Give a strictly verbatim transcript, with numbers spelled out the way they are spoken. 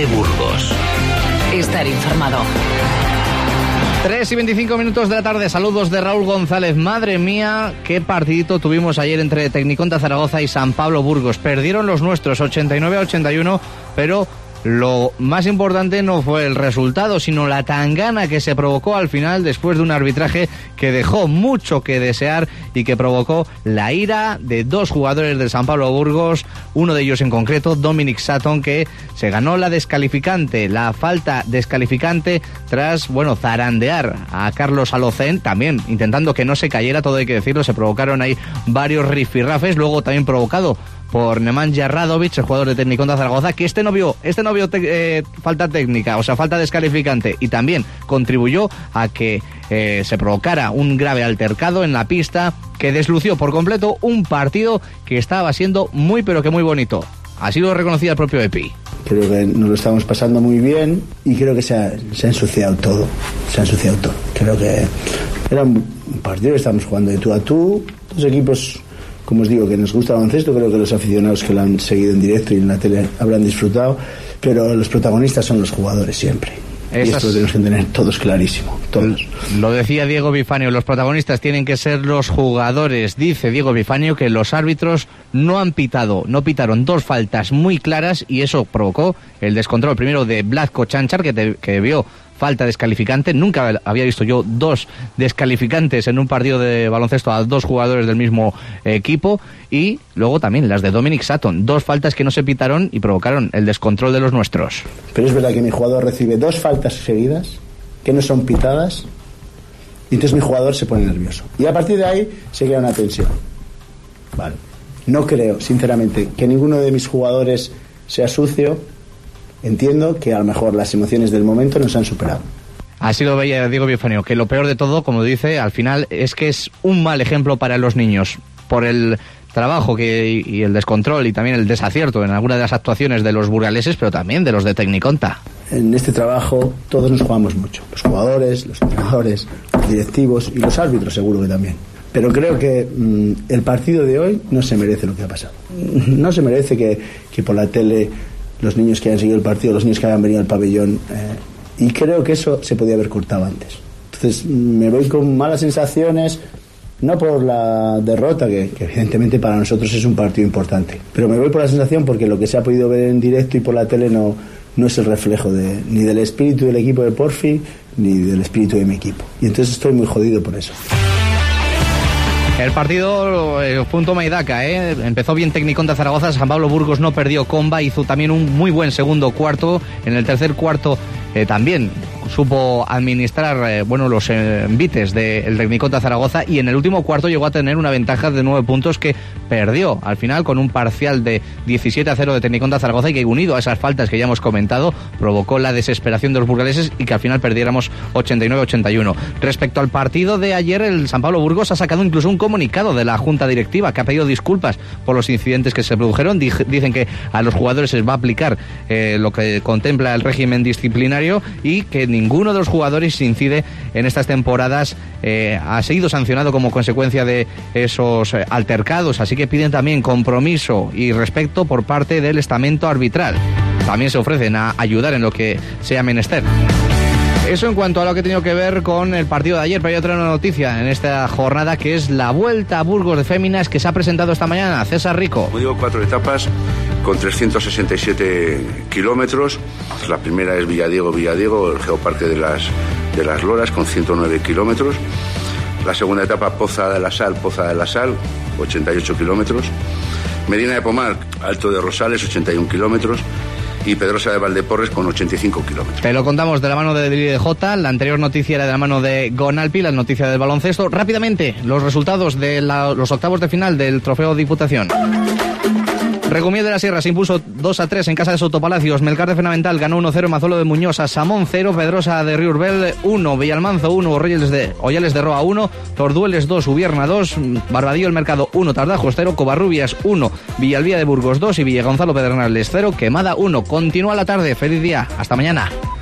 de Burgos. Estar informado. tres y veinticinco minutos de la tarde, saludos de Raúl González. Madre mía, qué partidito tuvimos ayer entre Tecniconta Zaragoza y San Pablo Burgos. Perdieron los nuestros ochenta y nueve a ochenta y uno, pero lo más importante no fue el resultado, sino la tangana que se provocó al final después de un arbitraje que dejó mucho que desear y que provocó la ira de dos jugadores del San Pablo Burgos, uno de ellos en concreto, Dominic Sutton, que se ganó la descalificante, la falta descalificante tras, bueno, zarandear a Carlos Alocén, también intentando que no se cayera, todo hay que decirlo, se provocaron ahí varios rifirrafes, luego también provocado por Nemanja Radovic, el jugador de Tecniconta Zaragoza, que este no vio, este no vio te- eh, falta técnica, o sea, falta descalificante, y también contribuyó a que eh, se provocara un grave altercado en la pista que deslució por completo un partido que estaba siendo muy pero que muy bonito. Así lo reconocía el propio Epi. Creo que nos lo estamos pasando muy bien y creo que se ha, se ha ensuciado todo, se ha ensuciado todo. Creo que era un partido que estábamos jugando de tú a tú, dos equipos, como os digo, que nos gusta el baloncesto, creo que los aficionados que lo han seguido en directo y en la tele habrán disfrutado, pero los protagonistas son los jugadores siempre. Esas... Y esto lo tenemos que tener todos clarísimo, todos. Lo decía Diego Bifanio, los protagonistas tienen que ser los jugadores. Dice Diego Bifanio que los árbitros no han pitado, no pitaron dos faltas muy claras y eso provocó el descontrol primero de Vlatko Čančar, que, te, que vio falta descalificante. Nunca había visto yo dos descalificantes en un partido de baloncesto a dos jugadores del mismo equipo, y luego también las de Dominic Sutton, dos faltas que no se pitaron y provocaron el descontrol de los nuestros. Pero es verdad que mi jugador recibe dos faltas seguidas que no son pitadas y entonces mi jugador se pone nervioso y a partir de ahí se crea una tensión. Vale. No creo, sinceramente, que ninguno de mis jugadores sea sucio. Entiendo que a lo mejor las emociones del momento nos han superado. Así lo veía Diego Bifanio, que lo peor de todo, como dice, al final es que es un mal ejemplo para los niños, por el trabajo que, y el descontrol y también el desacierto en algunas de las actuaciones de los burgaleses, pero también de los de Tecniconta. En este trabajo todos nos jugamos mucho, los jugadores, los entrenadores, los directivos y los árbitros seguro que también. Pero creo que mmm, el partido de hoy no se merece lo que ha pasado. No se merece que, que por la tele los niños que hayan seguido el partido, los niños que hayan venido al pabellón, eh, y creo que eso se podía haber cortado antes. Entonces me voy con malas sensaciones, no por la derrota, que, que evidentemente para nosotros es un partido importante, pero me voy por la sensación porque lo que se ha podido ver en directo y por la tele no, no es el reflejo de, ni del espíritu del equipo de Porfi ni del espíritu de mi equipo, y entonces estoy muy jodido por eso. El partido, eh, punto Maidaca, ¿eh? Empezó bien Tecniconta Zaragoza, San Pablo Burgos no perdió comba, hizo también un muy buen segundo cuarto. En el tercer cuarto eh, también supo administrar eh, bueno, los envites del Tecniconta Zaragoza, y en el último cuarto llegó a tener una ventaja de nueve puntos que perdió al final con un parcial de diecisiete a cero de Tecniconta Zaragoza, y que unido a esas faltas que ya hemos comentado provocó la desesperación de los burgaleses y que al final perdiéramos ochenta y nueve a ochenta y uno. Respecto al partido de ayer, el San Pablo Burgos ha sacado incluso un comunicado de la Junta Directiva que ha pedido disculpas por los incidentes que se produjeron. Dicen que a los jugadores se les va a aplicar eh, lo que contempla el régimen disciplinario y que ninguno de los jugadores incide en estas temporadas eh, ha sido sancionado como consecuencia de esos eh, altercados, así que piden también compromiso y respeto por parte del estamento arbitral. También se ofrecen a ayudar en lo que sea menester. Eso en cuanto a lo que ha tenido que ver con el partido de ayer, pero hay otra noticia en esta jornada, que es la Vuelta a Burgos de Féminas que se ha presentado esta mañana. César Rico. Como digo, cuatro etapas con trescientos sesenta y siete kilómetros. La primera es Villadiego, Villadiego, el Geoparque de las, de las Loras, con ciento nueve kilómetros. La segunda etapa, Poza de la Sal, Poza de la Sal, ochenta y ocho kilómetros. Medina de Pomar, Alto de Rosales, ochenta y uno kilómetros. Y Pedrosa de Valdeporres con ochenta y cinco kilómetros. Te lo contamos de la mano de D J, la anterior noticia era de la mano de Gonalpi, la noticia del baloncesto. Rápidamente, los resultados de la, los octavos de final del Trofeo Diputación. Regumiel de la Sierra se impuso dos a tres en casa de Sotopalacios. Melcar de Fenamental ganó uno cero. Mazuelo de Muñoz a Samón cero. Pedrosa de Riurbel uno. Villalmanzo uno. Orreyes de, Ollales de Roa uno. Tordueles dos. Ubierna dos. Barbadillo el Mercado uno. Tardajos cero. Covarrubias uno. Villalbía de Burgos dos. Y Villagonzalo Pedernales cero. Quemada uno. Continúa la tarde. Feliz día. Hasta mañana.